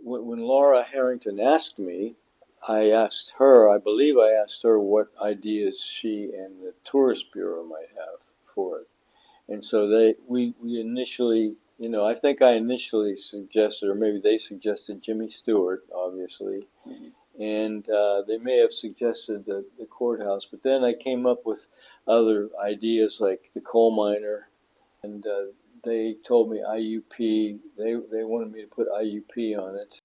when Laura Harrington asked me, I believe I asked her what ideas she and the Tourist Bureau might have for it. And so we initially, I think I initially suggested, or maybe they suggested Jimmy Stewart, obviously, and they may have suggested the courthouse. But then I came up with other ideas like the coal miner, and they told me IUP. They wanted me to put IUP on it,